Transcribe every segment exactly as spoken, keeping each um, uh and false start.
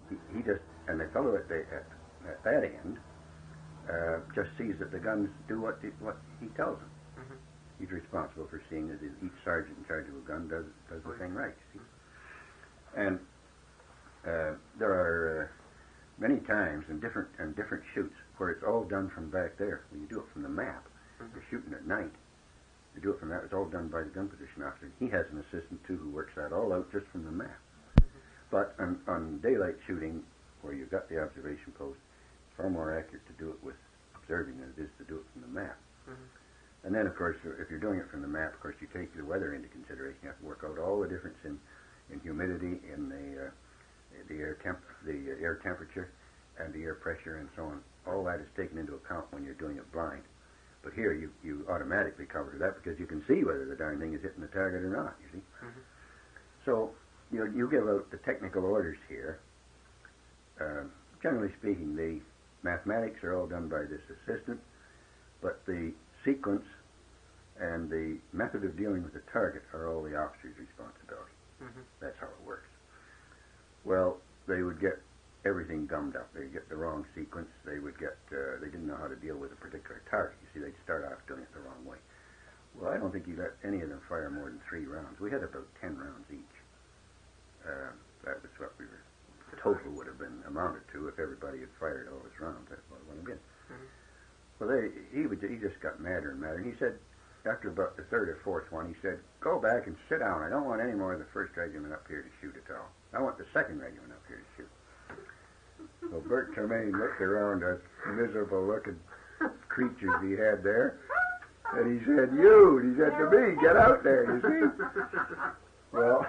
he, he just, and the fellow at, the, at, at that end uh, just sees that the guns do what, the, what he tells them. Mm-hmm. He's responsible for seeing that each sergeant in charge of a gun does, does the thing right, you see. And uh, there are uh, many times in different, in different shoots where it's all done from back there. When you do it from the map, mm-hmm. you're shooting at night. You do it from that, it's all done by the gun position officer. He has an assistant, too, who works that all out just from the map. Mm-hmm. But on, on daylight shooting, where you've got the observation post, it's far more accurate to do it with observing than it is to do it from the map. Mm-hmm. And then, of course, if you're doing it from the map, of course, you take the weather into consideration. You have to work out all the difference in, in humidity, in the uh, the air temp, the air temperature, and the air pressure, and so on. All that is taken into account when you're doing it blind. But here, you, you automatically cover that because you can see whether the darn thing is hitting the target or not, you see. Mm-hmm. So, you know, you give out the technical orders here. Uh, generally speaking, the mathematics are all done by this assistant, but the sequence and the method of dealing with the target are all the officer's responsibility. Mm-hmm. That's how it works. Well, they would get everything gummed up. They'd get the wrong sequence. They would get, uh, they didn't know how to deal with a particular target. You see, they'd start off doing it the wrong way. Well, I don't think you let any of them fire more than three rounds. We had about ten rounds each. Uh, that was what we were, the total would have been amounted to if everybody had fired all his rounds. That's what it would have been. Mm-hmm. Well, they, he, would, he just got madder and madder. And he said, after about the third or fourth one, he said, go back and sit down. I don't want any more of the first regiment up here to shoot at all. I want the second regiment up here to shoot. Well, Bert Tremaine looked around at the miserable-looking creatures he had there, and he said, you, and he said to me, get out there, you see. Well,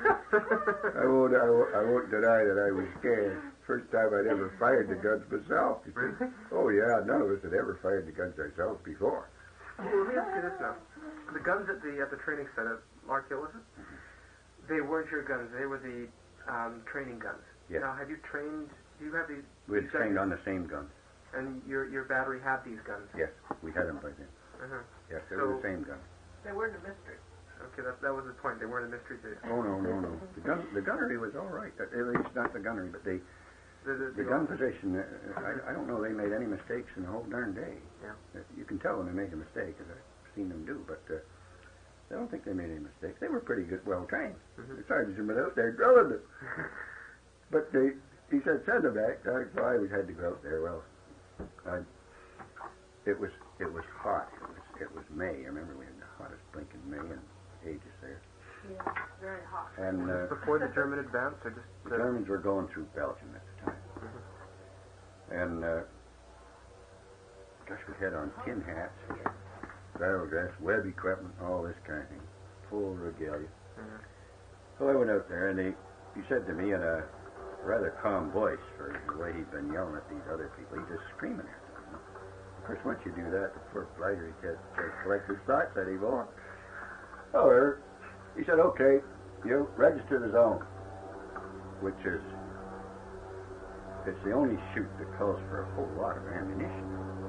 I, won't, I, won't, I won't deny that I was scared. First time I'd ever fired the guns myself, you see. Really? Oh, yeah, none of us had ever fired the guns ourselves before. Well, let me ask you this now. The guns at the at the training center, Lark Hill, was it? Mm-hmm. They weren't your guns. They were the um, training guns. Yes. Now, have you trained, do you have these? We had these trained guns? on the same guns. And your your battery had these guns? Yes, we had them by then. Uh-huh. Yes, they So- were the same guns. They weren't a mystery. Okay, that, that was the point. They weren't a mystery to you. Oh, no, no, no. The, gun, the gunnery was all right. At least not the gunnery, but the, The, the, the gun position, uh, I, I don't know they made any mistakes in the whole darn day. Yeah. Uh, You can tell when they make a mistake, as I've seen them do, but uh, I don't think they made any mistakes. They were pretty good, well trained. Mm-hmm. The sergeants were out there drilling them. But they, he said, send them back. I, so I always had to go out there. Well, I, it was it was hot. It was it was May. I remember we had the hottest blinking May in ages there. Yeah, very hot. And uh, Before the German advance, or just... the Germans were going through Belgium at the time. Mm-hmm. And uh, gosh, we had on tin hats, battle dress, web equipment, all this kind of thing, full regalia. Mm-hmm. So I went out there, and he, he said to me in a rather calm voice, for the way he'd been yelling at these other people, he's just screaming at them. You know? Of course, once you do that, the poor blighter, he can't, can't collect his thoughts anymore. However, he said, okay, you register the zone, which is, it's the only shoot that calls for a whole lot of ammunition.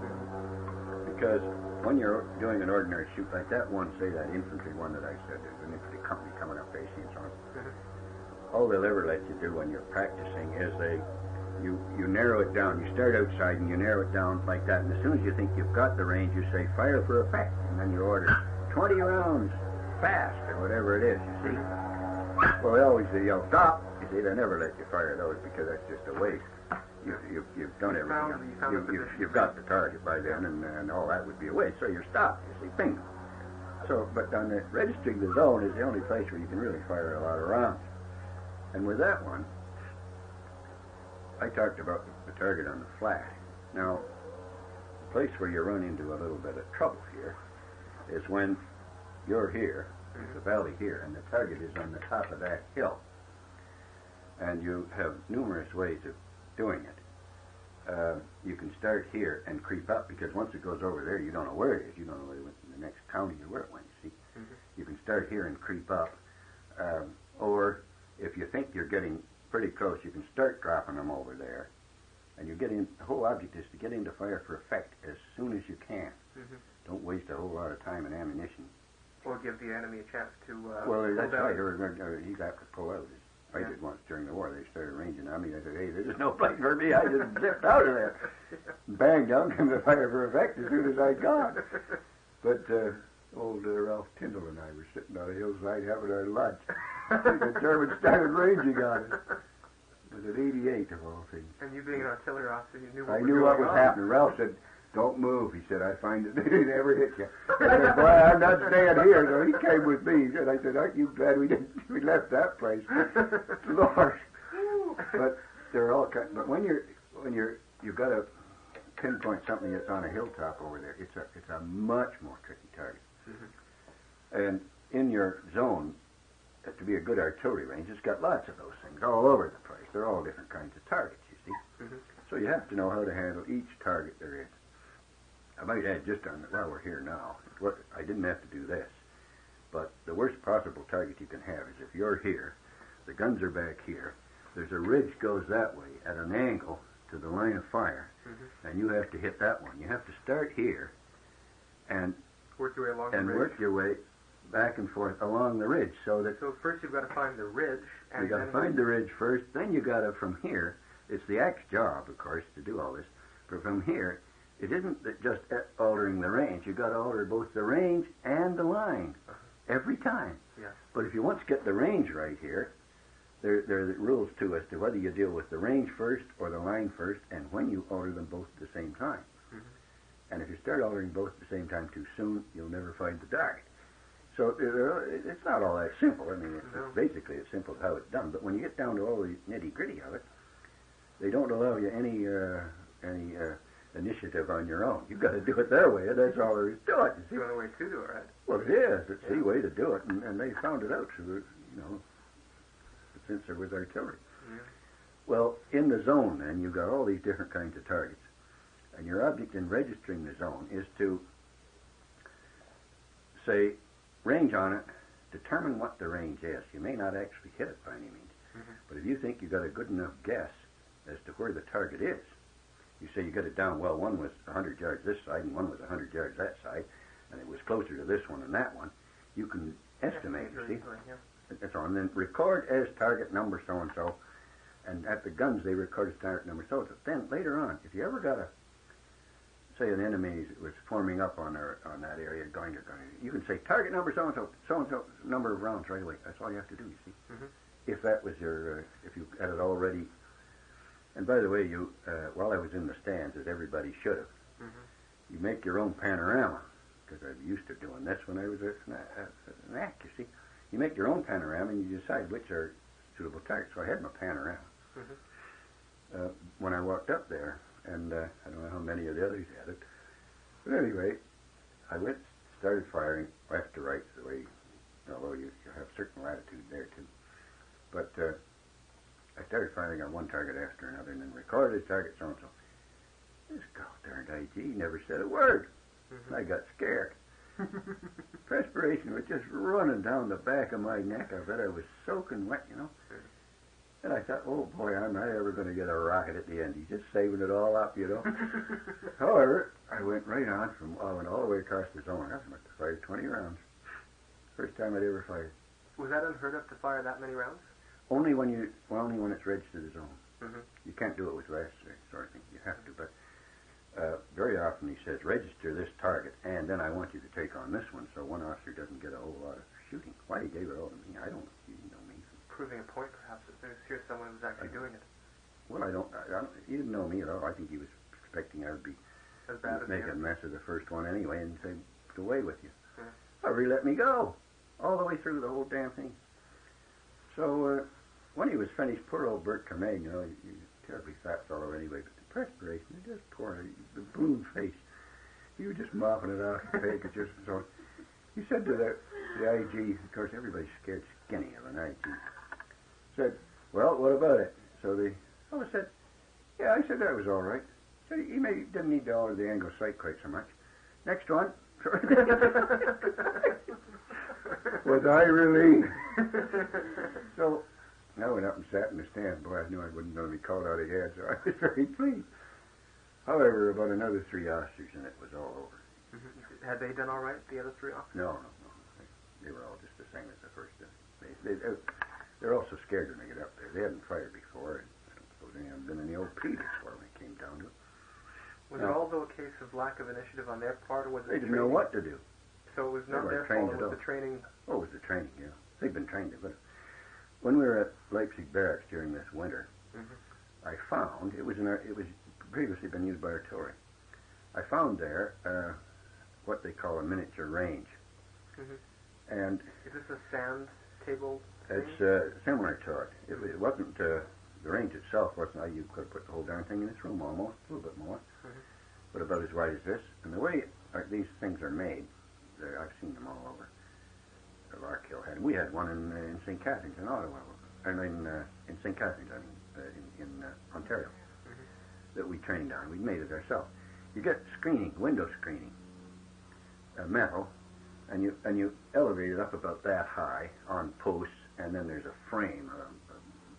Because when you're doing an ordinary shoot like that one, say that infantry one that I said, there's an infantry company coming up facing and so on, Mm-hmm. all they'll ever let you do when you're practicing is they, you, you narrow it down. You start outside and you narrow it down like that, and as soon as you think you've got the range, you say, fire for effect, and then you order twenty rounds fast, or whatever it is, you see. Well, they always say, yell, stop. You see, they never let you fire those because that's just a waste. You, you, you've done You everything. found- you found you, the you, position. you've got the target by then, and, and all that would be a waste. So you're stopped, you see, bingo. So, but on the registering the zone is the only place where you can really fire a lot of rounds. And with that one, I talked about the target on the flat. Now, the place where you run into a little bit of trouble here is when you're here, there's a valley here, and the target is on the top of that hill. And you have numerous ways of doing it. Uh, you can start here and creep up, because once it goes over there, you don't know where it is. You don't know whether it went in the next county or where it went, you see. Mm-hmm. You can start here and creep up. Um, or if you think you're getting pretty close, you can start dropping them over there. And you get in, the whole object is to get into fire for effect as soon as you can. Mm-hmm. Don't waste a whole lot of time and ammunition. Or give the enemy a chance to uh, Well, pull that's down. right. Or, or, or he's apt to pull out. I Yeah. did once during the war. They started ranging on me. I said, hey, this is no place for me. I just zipped out of there. Bang, down came the fire for effect as soon as I'd gone. But uh, old uh, Ralph Tyndall and I were sitting on a hillside having our lunch. The Germans started ranging on us. It was at eighty-eight of all things. And you being an artillery officer, you knew what I was knew going what was on. happening. Ralph said, don't move. He said, I find it they never hit you. I said, boy, I'm not staying here. So he came with me. And I said, aren't you glad we didn't we left that place? Lord. But they're all cut. But when you're when you're you've got to pinpoint something that's on a hilltop over there, it's a it's a much more tricky target. Mm-hmm. And in your zone, uh, to be a good artillery range, it's got lots of those things all over the place. They're all different kinds of targets, you see. Mm-hmm. So you have to know how to handle each target there is. I might add just on while we're here now, what, I didn't have to do this, but the worst possible target you can have is if you're here, the guns are back here, there's a ridge goes that way at an angle to the line of fire, mm-hmm. and you have to hit that one. You have to start here and work your way along and the ridge. work your way back and forth along the ridge so that So first you've got to find the ridge. And you got to then find the ridge first, then you got to, from here, it's the axe job, of course, to do all this, but from here, it isn't that just altering the range. You've got to alter both the range and the line every time. Yeah. But if you want to get the range right here, there, there are the rules too as to whether you deal with the range first or the line first and when you alter them both at the same time. Mm-hmm. And if you start altering both at the same time too soon, you'll never find the target. So uh, it's not all that simple. I mean, it's, No. it's basically as simple as how it's done. But when you get down to all the nitty-gritty of it, they don't allow you any uh, any uh, initiative on your own. You've got to do it their way, and that's all there is to it. You see? the only way to do it, right? Well, it is. It's the way to do it, and, and they found it out through, you know, since there was artillery. Yeah. Well, in the zone, then, you've got all these different kinds of targets, and your object in registering the zone is to say, range on it, determine what the range is. You may not actually hit it by any means, mm-hmm. but if you think you've got a good enough guess as to where the target is, you say you got it down, well, one was one hundred yards this side and one was one hundred yards that side, and it was closer to this one than that one, you can estimate, you see? Yeah. That's all. And then record as target number so-and-so, and at the guns they record as target number so-and-so. Then later on, if you ever got a, say an enemy was forming up on our, on that area, going to, going to, you can say target number so-and-so, so-and-so number of rounds right away. That's all you have to do, you see? Mm-hmm. If that was your, uh, if you had it already. And by the way, you, uh, while I was in the stands, as everybody should have, mm-hmm. you make your own panorama, because I'm used to doing this when I was a, a, an act, you see. You make your own panorama and you decide which are suitable targets. So I had my panorama. Mm-hmm. uh, when I walked up there, and uh, I don't know how many of the others had it, but anyway, I went, started firing left to right, the way, although you, you have certain latitude there too. But uh, I started firing on one target after another, and then recorded his target so-and-so. This gosh-darned I G never said a word. Mm-hmm. I got scared. Perspiration was just running down the back of my neck. I bet I was soaking wet, you know. And I thought, oh boy, I'm not ever going to get a rocket at the end. He's just saving it all up, you know. However, I went right on from, I went all the way across the zone. I must have fired twenty rounds. First time I'd ever fired. Was that unheard of to fire that many rounds? Only when you, well, only when it's registered as zone. Mm-hmm. You can't do it with last sort of thing. You have to, but uh, very often he says, register this target, and then I want you to take on this one, so one officer doesn't get a whole lot of shooting. Why he gave it all to me, I don't know. You know me. Proving a point, perhaps, that there's here someone who's actually I, doing it. Well, I don't, I, I don't. He didn't know me at all. I think he was expecting I would be as bad as make a mess of the first one anyway, and say, "Get away with you." Yeah. However, he let me go all the way through the whole damn thing. So uh, when he was finished, poor old Bert Tremaine, you know, he, he's a terribly fat fellow anyway, but the perspiration, it just poured, the blue face. He was just mopping it off his face, just so. He said to the, the I G, of course, everybody's scared skinny of an I G. Said, well, what about it? So the fellow said, yeah, I said that was all right. So he may, didn't need to alter the angle of sight quite so much. Next one. Was I relieved? So I went up and sat in the stand. Boy, I knew I wasn't going to be called out again, so I was very pleased. However, about another three officers and it was all over. Mm-hmm. Had they done all right, the other three officers? No, no, no. They, they were all just the same as the first. They, they, they, they're also scared when they get up there. They hadn't fired before, and I don't suppose they haven't been in the old P before when it came down to it. Was No. it also a case of lack of initiative on their part, or was it They didn't know training? what to do. So it was They not weren't their trained fault, it at was all. the training. Oh, it was the training, yeah. They've been trained. But when we were at Leipzig Barracks during this winter, Mhm. I found it was in our, it was previously been used by artillery. I found there uh, what they call a miniature range, Mhm. and Is this a sand table thing? it's uh, similar to it. It, it wasn't uh, the range itself wasn't. Uh, you could put the whole darn thing in this room almost, a little bit more, Mhm. but about as wide as this. And the way uh, these things are made, they're- I've seen them all over. Larkhill had. We had one in uh, in Saint Catharines in Ottawa, I mean uh, in Saint Catharines, I mean uh, in, in uh, Ontario, Mhm. that we trained on. We made it ourselves. You get screening, window screening, uh, metal, and you and you elevate it up about that high on posts, and then there's a frame, a,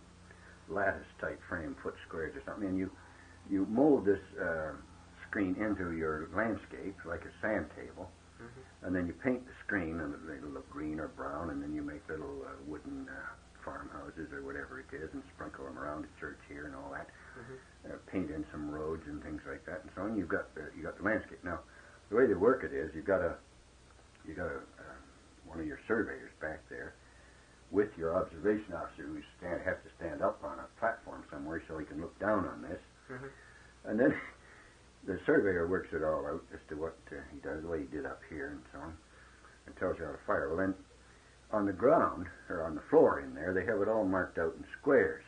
a lattice type frame, foot squares or something, and you you mold this uh, screen into your landscape like a sand table. Mhm. And then you paint the screen, and it'll look green or brown, and then you make little uh, wooden uh, farmhouses or whatever it is, and sprinkle them around the church here and all that. Mhm. Uh, paint in some roads and things like that, and so on. You've got the, you got the landscape. Now, the way they work it is you've got a you got a uh, one of your surveyors back there with your observation officer who stand has to stand up on a platform somewhere so he can look down on this, Mhm. and then. The surveyor works it all out as to what uh, he does, the way he did up here and so on, and tells you how to fire. Well, then, on the ground, or on the floor in there, they have it all marked out in squares.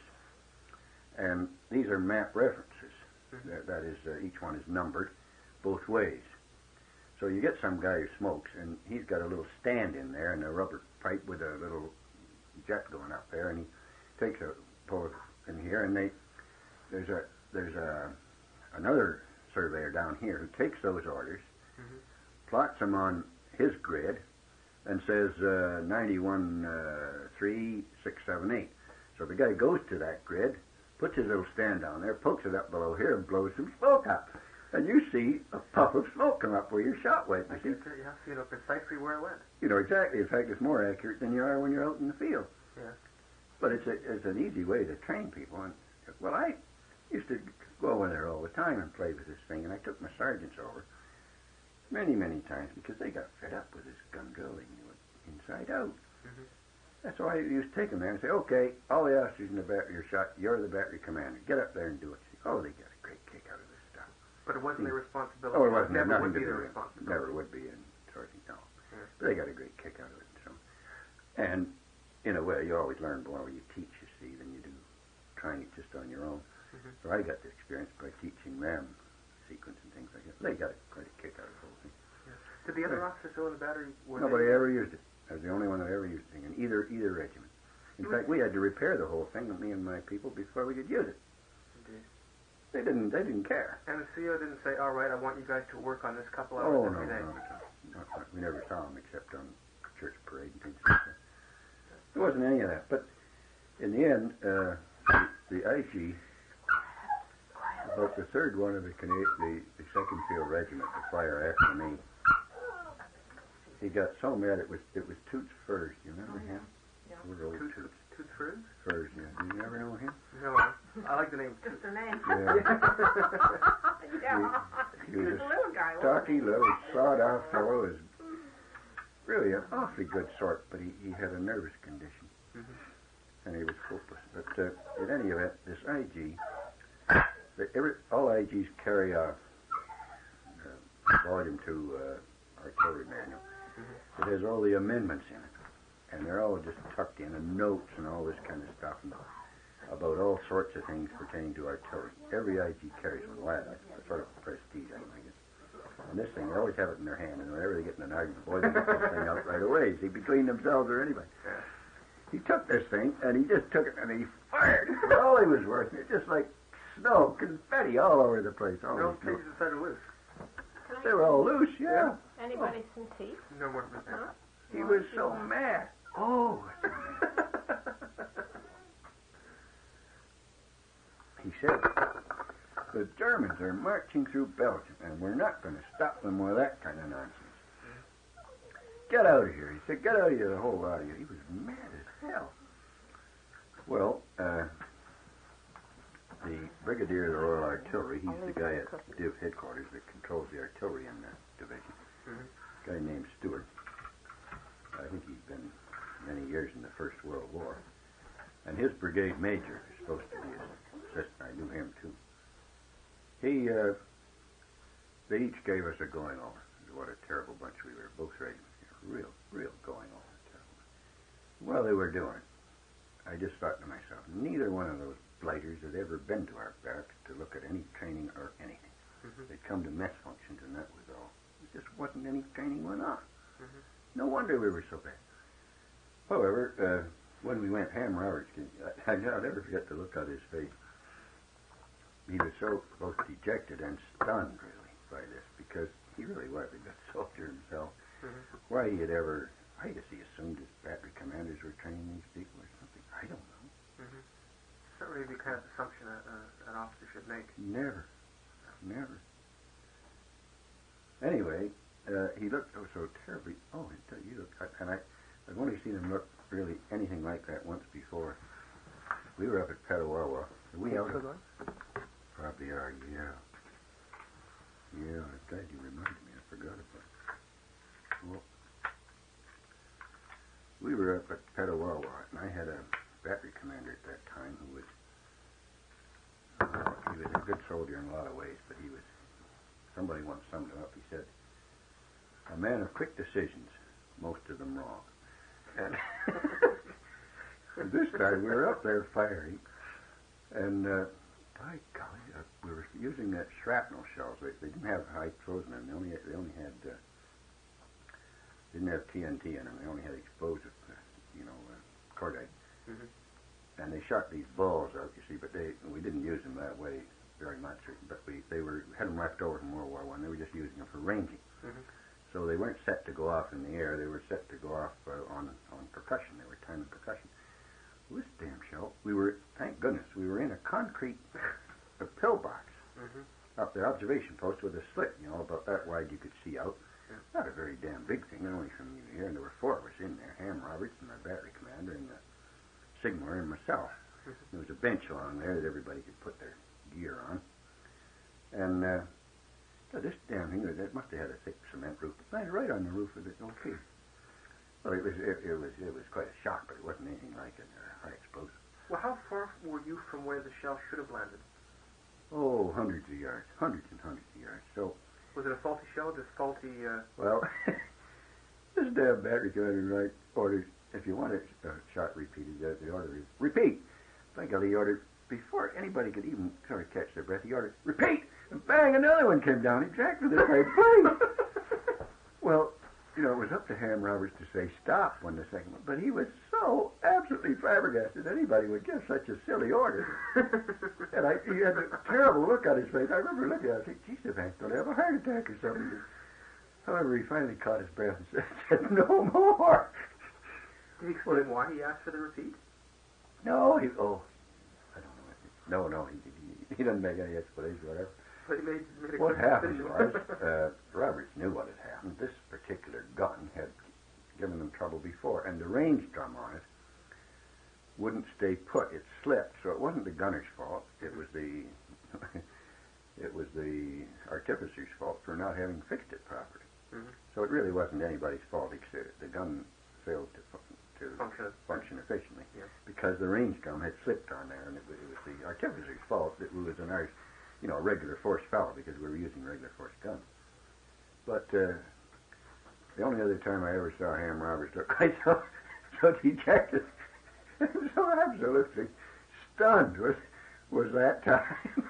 And these are map references. Mhm. That, that is, uh, each one is numbered both ways. So you get some guy who smokes, and he's got a little stand in there and a rubber pipe with a little jet going up there, and he takes a pull in here, and they there's a there's a another surveyor down here who takes those orders, Mhm. plots them on his grid, and says uh, ninety-one, uh, three, six, seven, eight. So the guy goes to that grid, puts his little stand down there, pokes it up below here, and blows some smoke up. And you see a puff of smoke come up where your shot went. I You see, get that, yeah, so you know precisely where it went. you know exactly. In fact, it's more accurate than you are when you're out in the field. Yeah. But it's a, it's an easy way to train people. And well, I used to go over there all the time and play with this thing, and I took my sergeants over many, many times because they got fed up with this gun drill. They knew it inside out. Mhm. That's why I used to take them there and say, okay, all the officers in the battery are shot. You're the battery commander. Get up there and do it. See, oh, they get a great kick out of this stuff. But it wasn't their responsibility. Oh, it wasn't. Never nothing would to be do their with it. responsibility. Never would be in sorting, no. Yeah. But they got a great kick out of it. So, and in a way, you always learn more when you teach, you see, than you do trying it just on your own. Mhm. So I got the experience by teaching them sequence and things like that. They got a quite a kick out of the whole thing. Did the other Yeah. officers still in the battery? Were Nobody they, ever used it. I was the only one that ever used it in either either regiment. In fact, we had to repair the whole thing, me and my people, before we could use it. Indeed. They didn't. They didn't care. And the C O didn't say, all right, I want you guys to work on this couple hours Oh no, every day. no, not, not, we never saw them except on church parade and things like that. There wasn't any of that. But in the end, uh, the, the I G, about the third one of the Cana- the, the second Field Regiment to fire after me, he got so mad it was it was Toots Furs. Do you remember him? Yeah. Poor old Toots, Toots Toots Furs? Furs. Yeah. Did you ever know him? No, I like the name. Just a name. Yeah. Yeah. He He was was a a little guy, wasn't stocky he? little sawed-off fellow. Is really an awfully good sort, but he, he had a nervous condition, Mhm. and he was hopeless. But uh, in any event, this I G, the, every, all I Gs carry a, a volume two uh, artillery manual. It has all the amendments in it, and they're all just tucked in, and notes and all this kind of stuff, and about all sorts of things pertaining to artillery. Every I G carries one. Well, that's a sort of prestige, I think. And this thing, they always have it in their hand, and whenever they get in an argument, boy, they get this thing out right away, see, between themselves or anybody. He took this thing, and he just took it, and he fired it for all he was worth. It just like snow, confetti all over the place. All No over the pages decided to loose. They were all loose, yeah. Anybody some teeth? No more than that. Huh? He was so mad. Oh, he said, the Germans are marching through Belgium, and we're not going to stop them with that kind of nonsense. Get out of here. He said, get out of here, the whole lot of you. He was mad as hell. Well, uh, the Brigadier of the Royal Artillery, he's the guy at Div headquarters that controls the artillery in that division. Mm-hmm. A guy named Stewart. I think he's been many years in the First World War. And his brigade major is supposed to be his assistant. I knew him too. He, uh, they each gave us a going over. What a terrible bunch we were. Both right, real, real going over. Terrible. Well, they were doing. I just thought to myself, neither one of those blighters had ever been to our barracks to look at any training or anything. Mm-hmm. They'd come to mess functions and that was all. There just wasn't any training went on. Mm-hmm. No wonder we were so bad. However, uh, when we went ham Roberts, I, I'll never forget the look on his face. He was so both dejected and stunned, really, by this, because he really was a good soldier himself. Mm-hmm. Why he had ever, I guess he assumed his battery commanders were training these people or something. I don't know. Mm-hmm. It's not really the kind of assumption a, a, an officer should make. Never. Never. Anyway, uh, he looked oh so terribly, oh, you look, and I, I've only seen him look really anything like that once before. We were up at Petawawa. Are we out of Probably are, yeah. Yeah, I'm glad you reminded me. I forgot about it. Well, we were up at Petawawa, and I had a battery commander at that time who was, uh, he was a good soldier in a lot of ways, but he was, somebody once summed him up. He said, a man of quick decisions, most of them wrong. And this time we were up there firing, and uh, by golly, uh, we were using that shrapnel shells. They, they didn't have high explosive in them. They only had, they only had uh, didn't have T N T in them. They only had explosive, uh, you know, uh, cordite. Mm-hmm. And they shot these balls out, you see, but they we didn't use them that way very much. But we they were had them left over from World War One. They were just using them for ranging. Mm-hmm. So they weren't set to go off in the air. They were set to go off uh, on on percussion. They were timing percussion. Well, this damn shell, we were, thank goodness, we were in a concrete a pillbox Mm-hmm. up the observation post with a slit, you know, about that wide you could see out. Yeah. Not a very damn big thing, only from here, and there were four of us in there, Ham Roberts and my battery commander and the signaler and myself. Mm-hmm. There was a bench along there that everybody could put their gear on. And uh, so this damn thing, it must have had a thick cement roof. It landed right on the roof of it, okay. Well, it was it, it was it was quite a shock, but it wasn't anything like a high explosive. Well, how far were you from where the shell should have landed? Oh, hundreds of yards, hundreds and hundreds of yards. So, Was it a faulty shell? Just faulty? Uh... well, this damn battery commander right ordered, if you want a uh, shot repeated, uh, the order is repeat. By golly, he ordered before anybody could even sort of catch their breath. He ordered repeat, and bang, another one came down exactly the same place. Well, you know, it was up to Ham Roberts to say stop when the second one, but he was so absolutely flabbergasted anybody would give such a silly order. And I, he had a terrible look on his face. I remember looking at him and thinking, geez, the man's going to have a heart attack or something. However, he finally caught his breath and said, said no more. Did he explain why he asked for the repeat? No, he, oh, I don't know. No, no, he, he, he doesn't make any explanation, whatever. But he made, made a What quick happened decision. was, uh, Roberts knew what had happened. This particular gun had given them trouble before, and the range drum on it wouldn't stay put. It slipped, so it wasn't the gunner's fault. It was the it was the artificer's fault for not having fixed it properly. Mm-hmm. So it really wasn't anybody's fault, except the gun failed to fu- to Function. function efficiently Yeah. because the range drum had slipped on there, and it was, it was the artificer's fault that we was an our, you know, a regular force fellow because we were using regular force guns. But uh, the only other time I ever saw Ham Roberts look quite so, so dejected, so absolutely stunned was was that time.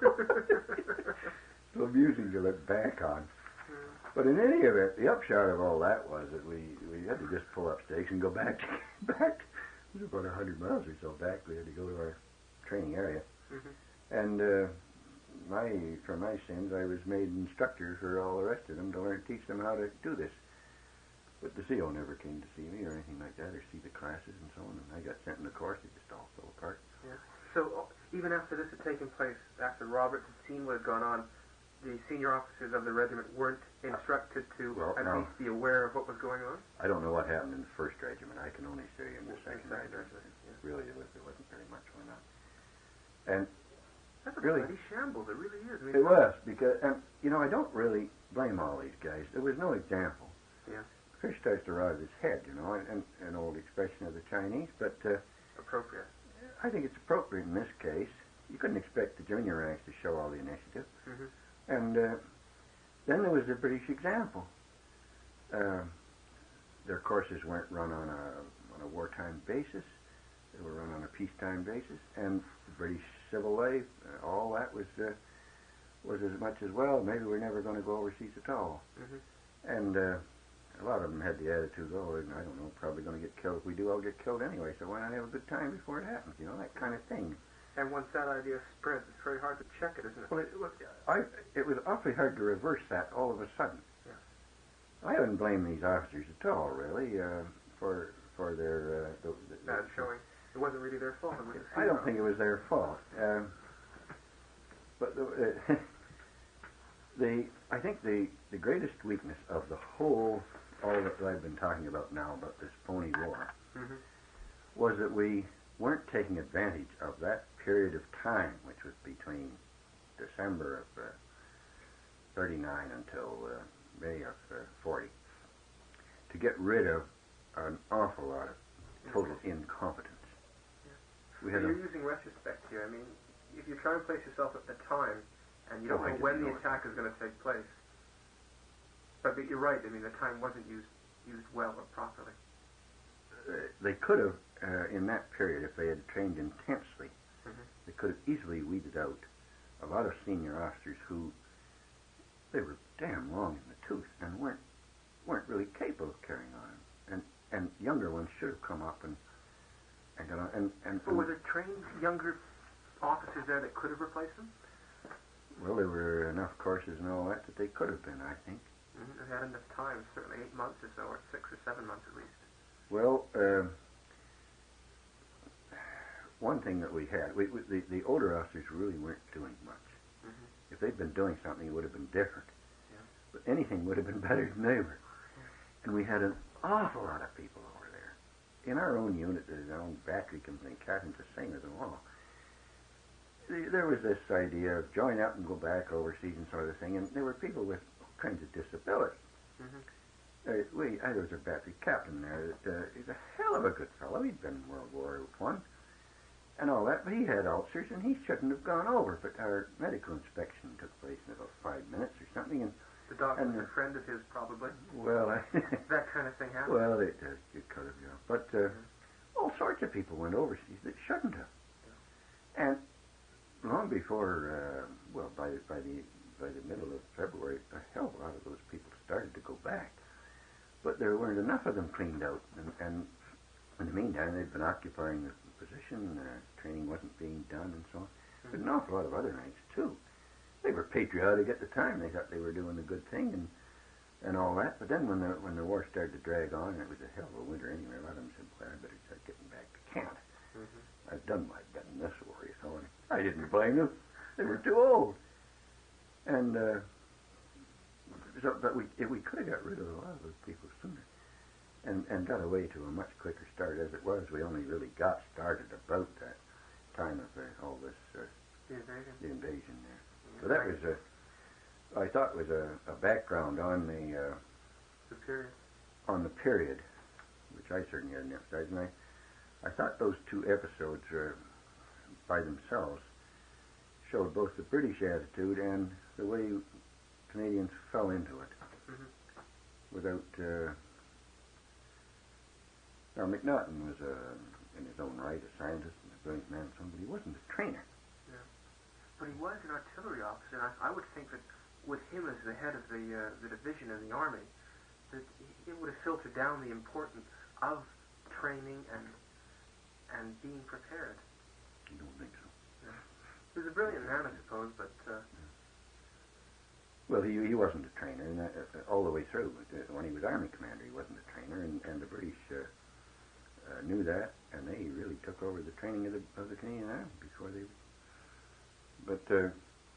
So amusing to look back on. But in any event, the upshot of all that was that we, we had to just pull up stakes and go back. back. It was about a hundred miles or so back. We had to go to our training area. Mm-hmm. And uh, my for my sins, I was made instructor for all the rest of them to learn teach them how to do this. But the C O never came to see me or anything like that, or see the classes and so on. And I got sent in the course. It just all fell apart. Yeah. So uh, even after this had taken place, after Roberts had seen what had gone on, the senior officers of the regiment weren't instructed to Well, at no. least be aware of what was going on? I don't know what happened in the first regiment. I can only say in the In second second regiment. regiment, yeah. Really, there, was, there wasn't very much going on. And That's a Really? bloody shambles. It really is. I mean, it was, because, and, you know, I don't really blame all these guys. There was no example. Yeah. Fish starts to rise his head, you know, and an old expression of the Chinese, but uh, appropriate. I think it's appropriate in this case. You couldn't expect the junior ranks to show all the initiative. Mm-hmm. And uh, then there was the British example. Uh, their courses weren't run on a on a wartime basis; they were run on a peacetime basis. And the British civil life, uh, all that was uh, was as much as well. Maybe we're never going to go overseas at all. Mm-hmm. And uh, a lot of them had the attitude, oh, I don't know, probably going to get killed. If we do, I'll get killed anyway. So why not have a good time before it happens? You know, that kind of thing. And once that idea spreads, it's very hard to check it, isn't it? Well, it, well, I, it was awfully hard to reverse that all of a sudden. Yeah. I wouldn't blame these officers at all, really, uh, for for their... Uh, the, the, Bad showing. It wasn't really their fault. It was the I don't female. think it was their fault. Um, but the, uh, the I think the, the greatest weakness of the whole, all that I've been talking about now, about this phony war, Mm-hmm. was that we weren't taking advantage of that period of time, which was between December of uh, thirty-nine until uh, May of uh, forty, to get rid of an awful lot of total incompetence. We So had you're a, using retrospect here. I mean, if you try and place yourself at the time, and you don't Oh, I know when didn't the know it. attack is going to take place, but, but you're right. I mean, the time wasn't used used well or properly. uh, they could have, uh, in that period, if they had trained intensely, Mhm. they could have easily weeded out a lot of senior officers who, they were damn long in the tooth and weren't weren't really capable of carrying on. And and younger ones should have come up and and got on. And, and, But and were there trained younger officers there that could have replaced them? well, there were enough courses and all that that they could have been, I think. Mm-hmm. They had enough time, certainly eight months or so, or six or seven months at least. Well, uh, one thing that we had, we, we, the, the older officers really weren't doing much. Mm-hmm. If they'd been doing something, it would have been different. Yeah. But anything would have been better than they were. And we had an awful lot of people over there. In our own unit, our own battery company, Captain's the same as them all. The- There was this idea of join up and go back overseas and sort of thing, and there were people with all kinds of disability. Mm-hmm. Uh, we, I, there was a battery captain there that uh, he's a hell of a good fellow. He'd been in World War One and all that, but he had ulcers and he shouldn't have gone over. But our medical inspection took place in about five minutes or something, and The doctor And, was uh, a friend of his, probably. well, I, That kind of thing happened. well, it, uh, it could have, yeah. But uh, all sorts of people went overseas that shouldn't have, and long before, uh, well, by by the by the middle of February, a hell of a lot of those people started to go back. But there weren't enough of them cleaned out, and, and in the meantime, they'd been occupying the position, uh, training wasn't being done, and so on. But an awful lot of other ranks, too. They were patriotic at the time. They thought they were doing the good thing and and all that. But then when the when the war started to drag on, and it was a hell of a winter anyway, a lot of them said, well, I better start getting back to Canada. Mm-hmm. I've done my bit in this war, you know, and I didn't blame them. They were too old. And uh, so, but we if we could have got rid of a lot of those people sooner, and and got away to a much quicker start. As it was, we only really got started about that time of uh, all this uh, The invasion. the invasion there. So that was a, I thought was a, a background on the uh, The period. on the period, which I certainly hadn't emphasized. And I, I thought those two episodes uh, by themselves showed both the British attitude and the way Canadians fell into it Mm-hmm. without. Uh, now McNaughton was a, in his own right, a scientist and a brilliant man, but he wasn't a trainer. But he was an artillery officer, and I, I would think that with him as the head of the uh, the division in the army, that it would have filtered down the importance of training and and being prepared. I don't think so. He was a brilliant man, I suppose, but uh, Well, he he wasn't a trainer, and that, uh, all the way through. Uh, When he was army commander, he wasn't a trainer, and, and the British uh, uh, knew that, and they really took over the training of the of the Canadian Army before they. But uh,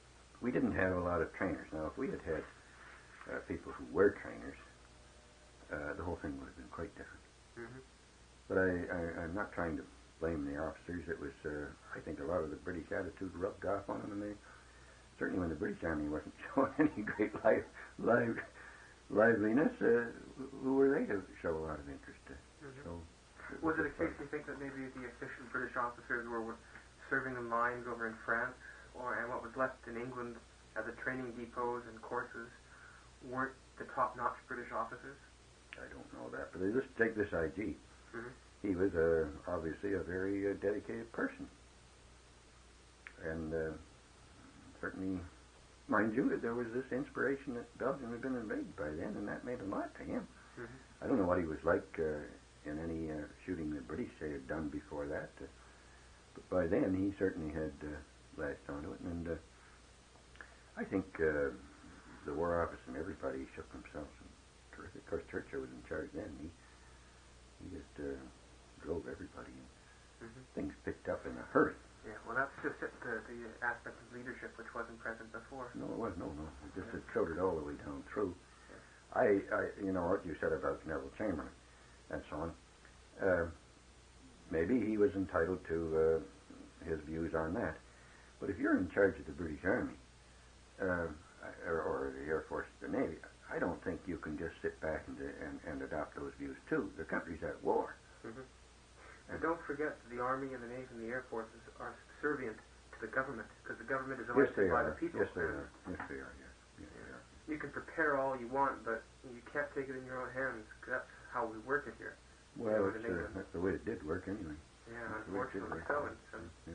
we didn't have a lot of trainers. Now, if we had had uh, people who were trainers, uh, the whole thing would have been quite different. Mm-hmm. But I, I, I'm not trying to blame the officers. It was, uh, I think, a lot of the British attitude rubbed off on them, and they certainly, when the British Army wasn't showing any great live, live, liveliness, uh, who were they to show a lot of interest? To Mm-hmm. show it was, was it a case, you think, that maybe the efficient British officers were, were serving in lines over in France, or and what was left in England as a training depots and courses weren't the top-notch British officers? I don't know that, but they just take this I G. Mm-hmm. He was uh, obviously a very uh, dedicated person, and uh, certainly, mind you, there was this inspiration that Belgium had been invaded by then, and that meant a lot to him. Mm-hmm. I don't know what he was like uh, in any uh, shooting the British they had done before that, uh, but by then he certainly had uh, latched onto it, and uh, I think uh, the War Office and everybody shook themselves. And terrific. Of course, Churchill was in charge then. He he just uh, drove everybody, and Mm-hmm. things picked up in a hurry. Yeah, well, that's just it, the, the aspect of leadership which wasn't present before. No, it was no, no. It just it showed it all the way down through. I, I, you know what you said about Neville Chamberlain and so on. Uh, maybe he was entitled to uh, his views on that. But if you're in charge of the British Army uh, or, or the Air Force, the Navy, I don't think you can just sit back and and, and adopt those views too. The country's at war. Mm-hmm. And don't forget that the Army and the Navy and the Air Forces are subservient to the government, because the government is Yes, elected they by are. the people. Yes, they are. Yes, they are. Yes, yes, they are. You can prepare all you want, but you can't take it in your own hands. 'Cause that's how we work it here. Well, You know, it's, in uh, England. that's the way it did work anyway. Yeah, That's the way it did unfortunately work. so. And some, Yeah.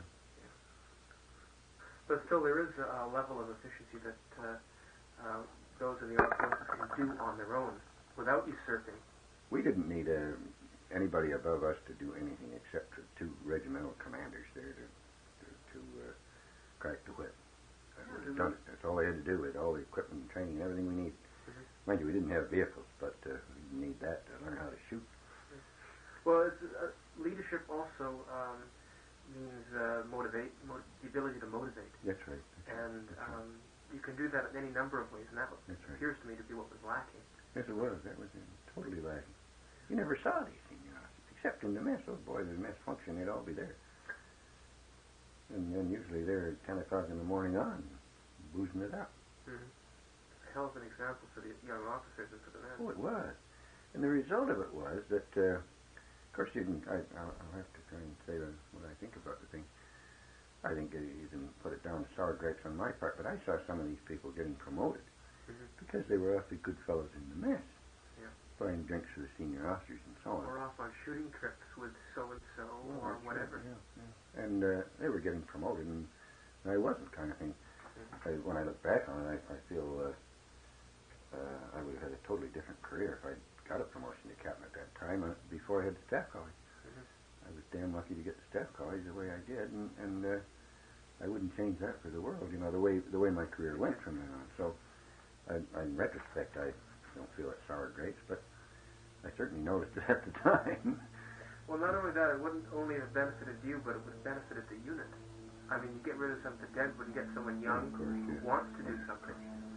but still, there is a, a level of efficiency that uh, uh, those in the armed forces can do on their own without usurping. We didn't need uh, anybody above us to do anything except for two regimental commanders there to to, to uh, crack the whip. That would have done it. That's all they had to do with all the equipment and training and everything we need. Mhm. Mind you, we didn't have vehicles, but uh, we didn't need that to learn how to shoot. Well, it's, uh, leadership also um, means uh, motivate, mo- the ability to motivate. That's right. That's right. And That's right. um, you can do that in any number of ways, and that That's right. appears to me to be what was lacking. Yes, it was. That was uh, totally lacking. You never saw these senior officers, except in the mess. Those boys in the mess function, they'd all be there. And then usually they're at ten o'clock in the morning on, boozing it up. Mm-hmm. A hell of an example for the young officers and for the men. Oh, it was. And the result of it was that, uh, of course, you can, I, I'll, I'll have to try and say what I think about the thing. I think uh, you can put it down to sour grapes on my part, but I saw some of these people getting promoted Mm-hmm. because they were awfully good fellows in the mess. Yeah. Buying drinks for the senior officers and so on. Or off on shooting trips with so-and-so Well, or that's whatever. right, yeah, yeah. And uh, they were getting promoted, and I wasn't, kind of thing. Mm-hmm. I, when I look back on it, I, I feel uh, uh, I would have had a totally different career if I'd got a promotion to captain at that time uh, before I had the staff college. Mm-hmm. I was damn lucky to get the staff college the way I did, and, and uh, I wouldn't change that for the world. You know, the way the way my career went from then on. So, I, in retrospect, I don't feel it's sour grapes, but I certainly noticed it at the time. Well, not only that, it wouldn't only have benefited you, but it would have benefited the unit. I mean, you get rid of some cadets, but you get someone young Of course, who yeah. wants to do something.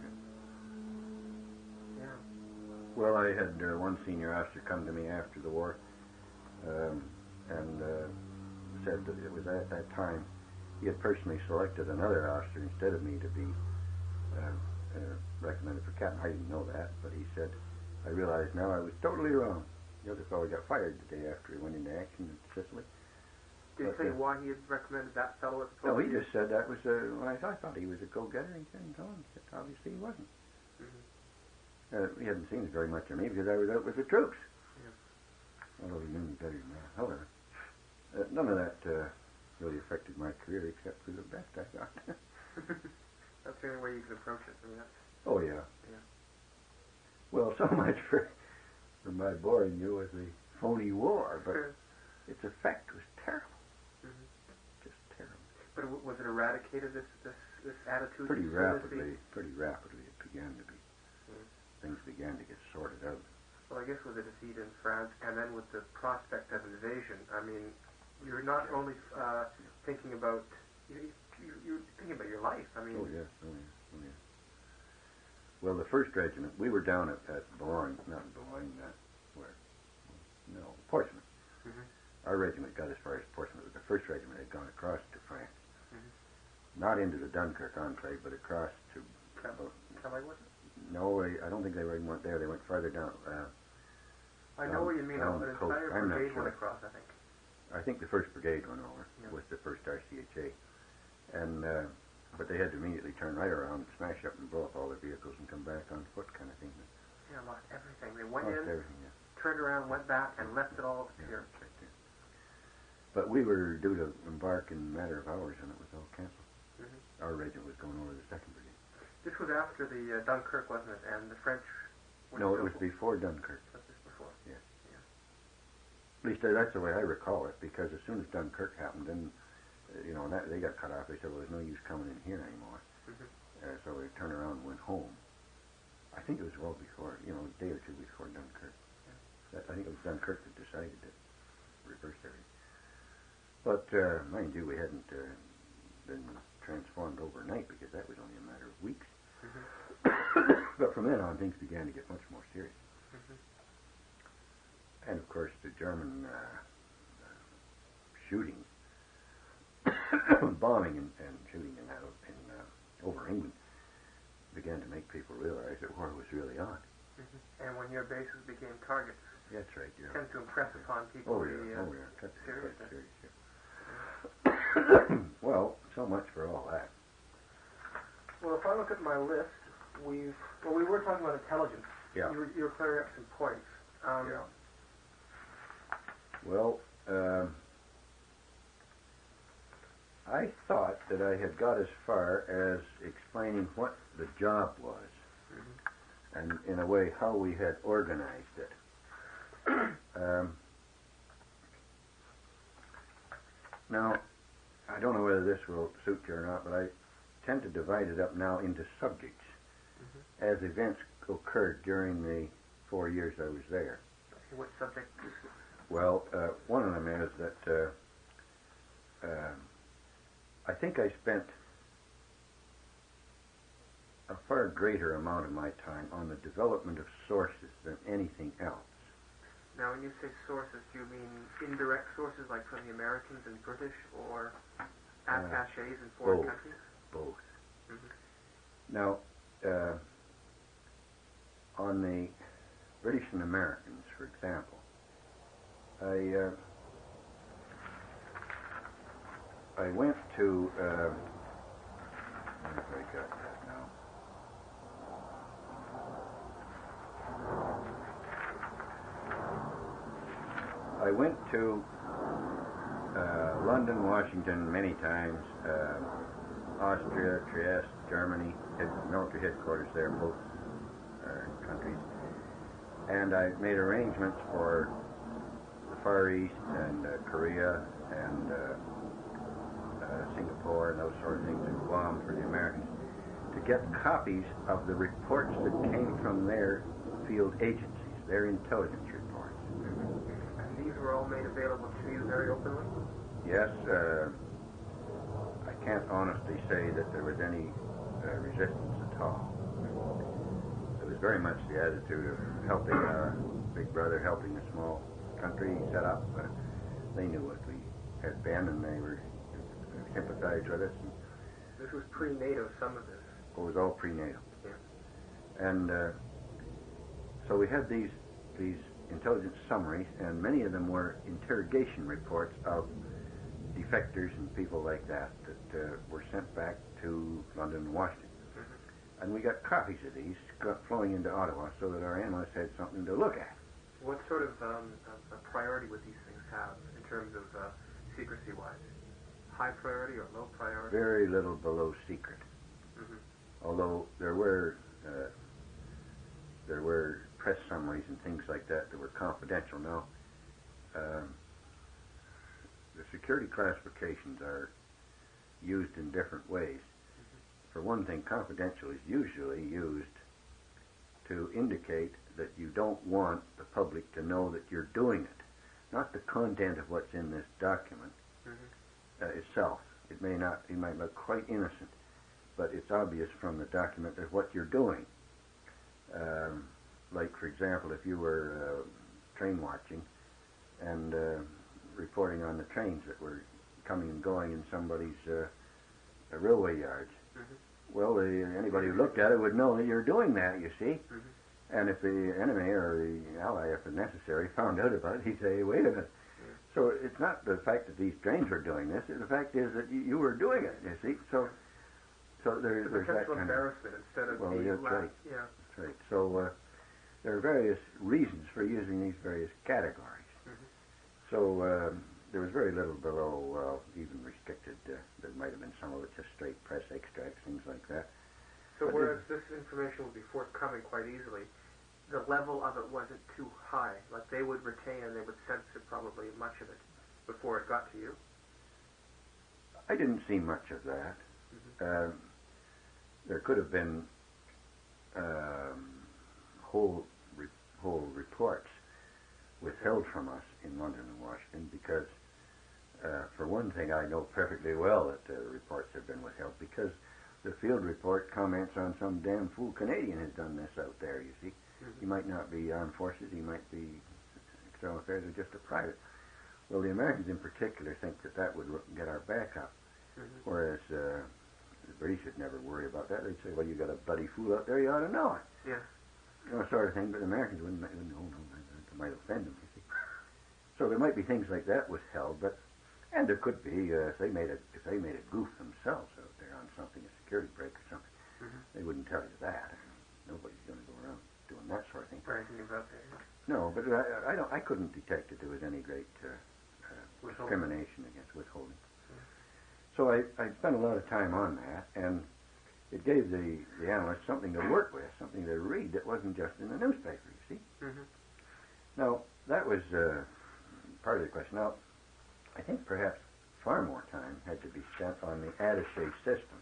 Yeah. Well, I had uh, one senior officer come to me after the war um, and uh, said that it was at that time he had personally selected another officer instead of me to be uh, uh, recommended for captain. I didn't know that, but he said, I realize now I was totally wrong. The other fellow got fired the day after he went into action in Sicily. Did he But, tell you uh, why he had recommended that fellow as No, opposed he to just said that was, uh, well, I, thought, I thought he was a go-getter. He said, no, he said, obviously he wasn't. Mhm. Uh, he hadn't seen very much of me because I was out with the troops. Yeah. Although he knew me better than that. However, uh, none of that uh, really affected my career except for the best, I thought. That's the only way you can approach it. I mean, that's, Oh, yeah. Yeah. Well, so much for, for my boring you with the phony war, but its effect was terrible. Mhm. Just terrible. But w- was it eradicated, this this, this attitude? Pretty so to rapidly, speak? pretty rapidly it began to be. Mm. Things began to get sorted out. Well, I guess with the defeat in France, and then with the prospect of invasion, I mean, you're not only uh, thinking about you, you, you're thinking about your life. I mean, Oh, yes, oh, yes. Oh, well, the first regiment, we were down at, at Boulogne, not Boulogne, uh, where? No, Portsmouth. Mm-hmm. Our regiment got as far as Portsmouth. The first regiment had gone across to France. Mm-hmm. Not into the Dunkirk enclave, but across to... Calais, Calais was it? No, I, I don't think they were, went there. They went farther down. Uh, I know Um, what you mean. down An the coast. entire I'm not brigade sure. went across, I think. I think the first brigade went over Yeah. with the first R C H A, and uh, but they had to immediately turn right around, smash up and blow up all their vehicles, and come back on foot, kind of thing. Yeah, lost everything. They went Lost in, everything. Yeah. turned around, went back, and left it all Yeah, here. that's right there. But we were due to embark in a matter of hours, and it was all canceled. Mm-hmm. Our regiment was going over the second brigade. This was after the uh, Dunkirk, wasn't it? And the French. were No, it still- was before Dunkirk. Was this before? At least uh, that's the way I recall it, because as soon as Dunkirk happened, then, uh, you know, that, they got cut off. They said, well, there's no use coming in here anymore. Mm-hmm. Uh, so they turned around and went home. I think it was well before, you know, a day or two before Dunkirk. Yeah. That, I think it was Dunkirk that decided to reverse everything. But, uh, mind you, we hadn't uh, been transformed overnight, because that was only a matter of weeks. Mm-hmm. But from then on, things began to get much more serious. Mm-hmm. And of course, the German uh, uh, shooting, bombing, and, and shooting in, uh, in uh, over England began to make people realize that war was really on. Mm-hmm. And when your bases became targets, That's right. Yeah. tend to impress upon people Oh the yeah. uh, Oh yeah. That's quite seriousness. serious. Yeah. Well, so much for all that. Well, if I look at my list, we've well, we were talking about intelligence. Yeah. You were, you were clearing up some points. Um, Yeah. Well, um, I thought that I had got as far as explaining what the job was, Mm-hmm. and in a way how we had organized it. Um, now, I don't know whether this will suit you or not, but I tend to divide it up now into subjects Mm-hmm. as events occurred during the four years I was there. Okay, what subject? Well, uh, one of them is that uh, uh, I think I spent a far greater amount of my time on the development of sources than anything else. Now, when you say sources, do you mean indirect sources like from the Americans and British, or attaches in foreign both. countries? Both. Mm-hmm. Now, uh, on the British and Americans, for example, I uh, I went to uh, where have I got that now? I went to uh, London, Washington many times, uh, Austria, Trieste, Germany, head, military headquarters there, both uh, countries, and I made arrangements for the Far East and uh, Korea and uh, uh, Singapore and those sort of things, and Guam for the Americans, to get copies of the reports that came from their field agencies, their intelligence reports. And these were all made available to you very openly? Yes, uh, I can't honestly say that there was any uh, resistance at all. It was very much the attitude of helping our big brother, helping a small country set up. Uh, they knew what we had been, and they were uh, sympathized with us. And This was pre-NATO, some of this. it was all prenatal. Yeah. And uh, so we had these these intelligence summaries, and many of them were interrogation reports of defectors and people like that that uh, were sent back to London and Washington. Mm-hmm. And we got copies of these got flowing into Ottawa so that our analysts had something to look at. What sort of um, a, a priority would these things have in terms of uh, secrecy-wise? High priority or low priority? Very little below secret. Mm-hmm. Although there were uh, there were press summaries and things like that that were confidential. Now, um, the security classifications are used in different ways. For one thing, confidential is usually used to indicate that you don't want the public to know that you're doing it, not the content of what's in this document Mm-hmm. uh, itself. It may not, it might look quite innocent, but it's obvious from the document that what you're doing. Um, like, for example, if you were uh, train watching and uh, reporting on the trains that were coming and going in somebody's uh, railway yards, Mhm. well, the, anybody who looked at it would know that you're doing that, you see. Mhm. And if the enemy or the ally, if necessary, found out about it, he'd say, wait a minute. Yeah. So it's not the fact that these trains were doing this. The fact is that you, you were doing it, you see. So so there, The there's that potential kind of... embarrassment instead of Well, the that's la- right. Yeah. That's right. So uh, there are various reasons for using these various categories. Mhm. So um, there was very little below, well, even restricted. Uh, there might have been some of it just straight press extracts, things like that. So But whereas this information would be forthcoming quite easily, the level of it wasn't too high. Like they would retain and they would censor probably much of it before it got to you. I didn't see much of that. Mhm. Um, there could have been um, whole re- whole reports withheld from us in London and Washington because, uh, for one thing, I know perfectly well that uh, reports have been withheld because the field report comments on some damn fool Canadian has done this out there, you see. Mhm. He might not be armed forces, he might be external affairs or just a private. Well, the Americans in particular think that that would get our back up, Mhm. whereas uh, the British would never worry about that. They'd say, well, you got a bloody fool out there, you ought to know it. Yeah. You know, sort of thing, but the Americans wouldn't, wouldn't no, no, that might offend them, you see. So there might be things like that withheld, but, and there could be, uh, if they made a, if they made a goof themselves out there on something, a security break or something, Mhm. they wouldn't tell you that. I mean, nobody's going to go around doing that sort of thing. Bragging about that. No, but I, I don't. I couldn't detect that there was any great uh, uh, Withholding. discrimination against withholding. So I, I spent a lot of time on that, and it gave the, the analysts something to work with, something to read that wasn't just in the newspaper, you see. Mhm. Now, that was uh, part of the question. Now, I think perhaps far more time had to be spent on the attaché system.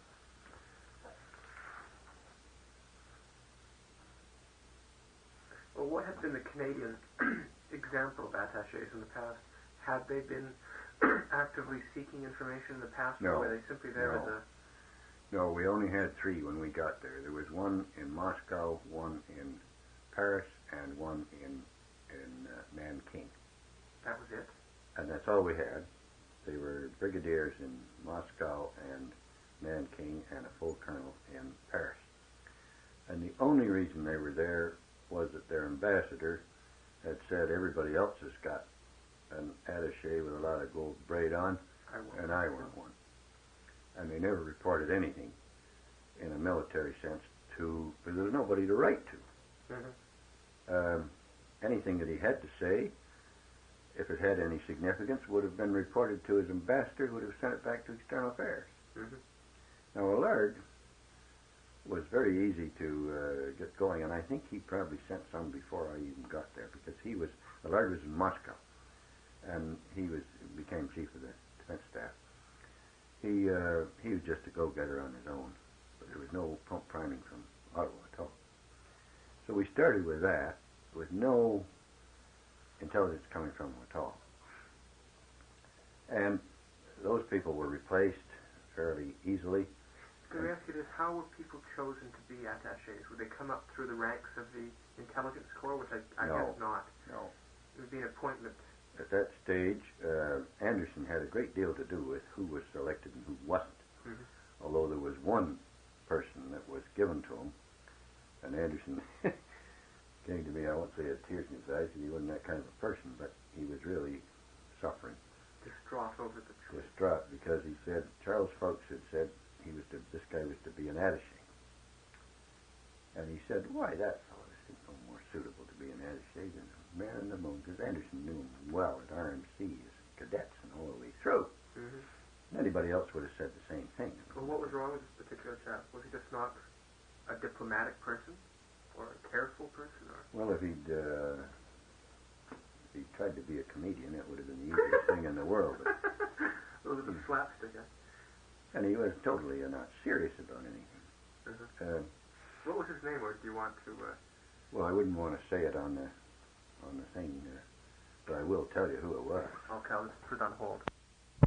Well, what had been the Canadian example of attachés in the past? Had they been actively seeking information in the past, No. or were they simply there No. as a... No, we only had three when we got there. There was one in Moscow, one in Paris, and one in in uh, Nanking. That was it? And that's all we had. They were brigadiers in Moscow and Nanking and a full colonel in Paris. And the only reason they were there was that their ambassador had said everybody else has got an attaché with a lot of gold braid on, I won't. and I want one. And they never reported anything in a military sense to, because there was nobody to write to. Mhm. Um, anything that he had to say, if it had any significance, would have been reported to his ambassador, who would have sent it back to External Affairs. Mhm. Now, Allard was very easy to uh, get going, and I think he probably sent some before I even got there, because he was, Allard was in Moscow, and he was became chief of the defense staff. He uh, he was just a go-getter on his own, but there was no pump priming from Ottawa at all. So we started with that, with no intelligence coming from him at all. And those people were replaced fairly easily. Can I ask you this? How were people chosen to be attachés? Would they come up through the ranks of the intelligence corps, which I, I No. guess not? No. It would be an appointment. At that stage, uh, Anderson had a great deal to do with who was selected and who wasn't. Mhm. Although there was one person that was given to him, and Anderson came to me, I won't say had tears in his eyes, because he wasn't that kind of a person, but he was really suffering, Distraught over the choice. distraught, because he said, Charles Folks had said he was to, this guy was to be an attaché. And he said, why, that fellow is no more suitable to be an attaché than a man in the moon, because Anderson knew him well at R M C as cadets and all the way through. Mhm. Anybody else would have said the same thing. Well, what was wrong with this particular chap? Was he just not a diplomatic person, or a careful person, or? Well, if he'd uh, if he tried to be a comedian, it would have been the easiest thing in the world. But, Those are the slapstick, eh? and he was totally uh, not serious about anything. Mhm. Uh, What was his name, or do you want to? Uh... well, I wouldn't want to say it on the on the thing, uh, but I will tell you who it was. Okay, I'll just put it on hold.